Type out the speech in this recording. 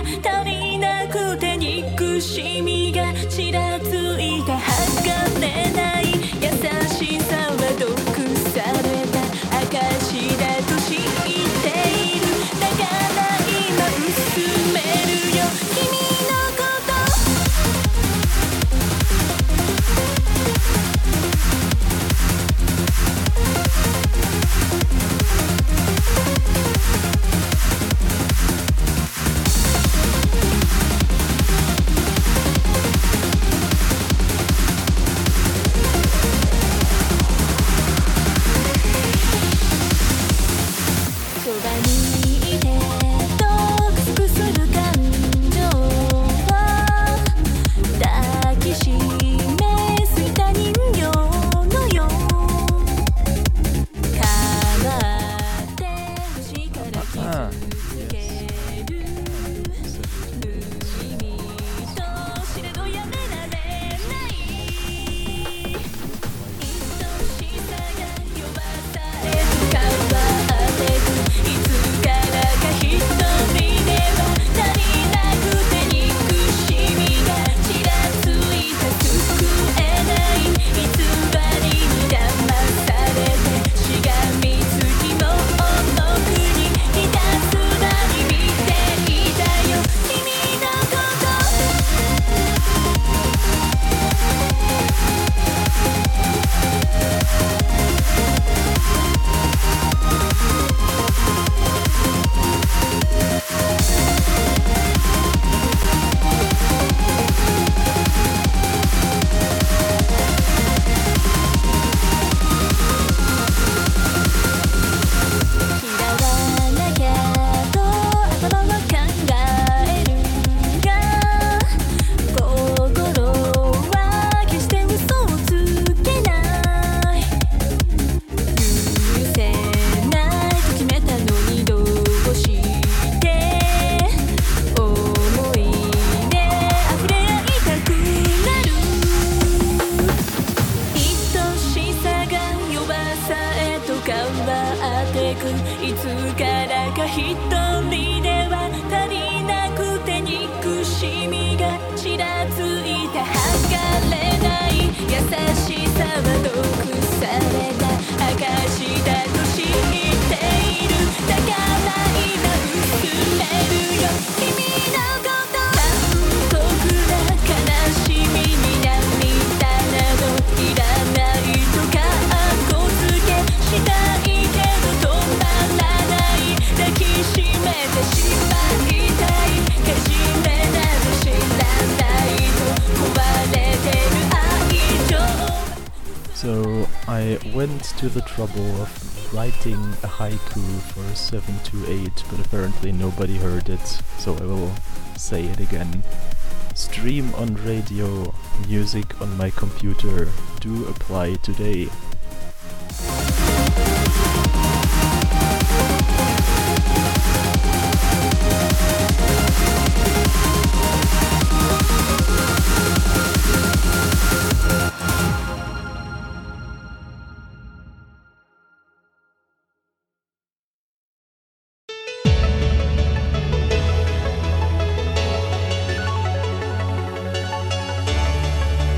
足りなくて憎しみがちらついた剥がれない優しさは毒された証だと知っている。だから今薄めるよ君のことそばにいて独特する感情は抱きしめすぎた人形のよ構ってほしいから傷つける無意味と知れどやめられない愛しさが呼ばされる変わってくいつからか一人では足りなくて憎しみがちらついた救えない偽りに騙されてしがみつきもの国ひたすらに見ていたよ君のこと嫌わなきゃと頭は考えるが心は決して嘘をつけない許せないと決めたのにどうして思いで溢れ合いたくなる愛しさが弱さへと変わってくいつからか一人では足りなくて憎しみがちらついた剥がれない優しさは毒された証だと知っている。だから今薄めるよ君のこと残酷な悲しみに涙などいらないとかっこつけしたいけど止まらない抱きしめてしまいたい初めなど知らないと壊れてる愛情 So I went to the trouble of writing a haiku for 728, but apparently nobody heard it, so I will say it again. Stream on radio, music on my computer, do apply today.